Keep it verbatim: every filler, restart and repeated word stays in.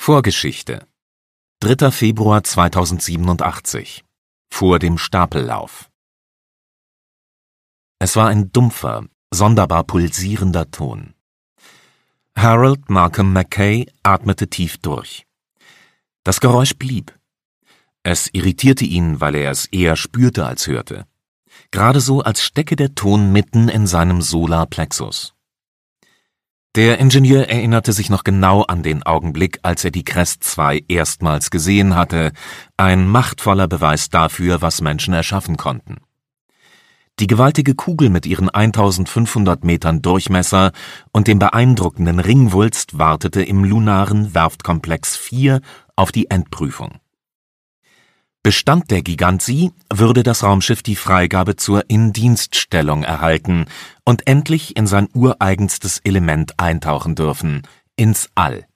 Vorgeschichte dritter Februar zweitausendsiebenundachtzig. Vor dem Stapellauf. Es war ein dumpfer, sonderbar pulsierender Ton. Harold Markham Mackay atmete tief durch. Das Geräusch blieb. Es irritierte ihn, weil er es eher spürte als hörte. Gerade so, als stecke der Ton mitten in seinem Solarplexus. Der Ingenieur erinnerte sich noch genau an den Augenblick, als er die Crest zwei erstmals gesehen hatte, ein machtvoller Beweis dafür, was Menschen erschaffen konnten. Die gewaltige Kugel mit ihren eintausendfünfhundert Metern Durchmesser und dem beeindruckenden Ringwulst wartete im lunaren Werftkomplex vier auf die Endprüfung. Bestand der Gigant sie, würde das Raumschiff die Freigabe zur Indienststellung erhalten und endlich in sein ureigenstes Element eintauchen dürfen, ins All.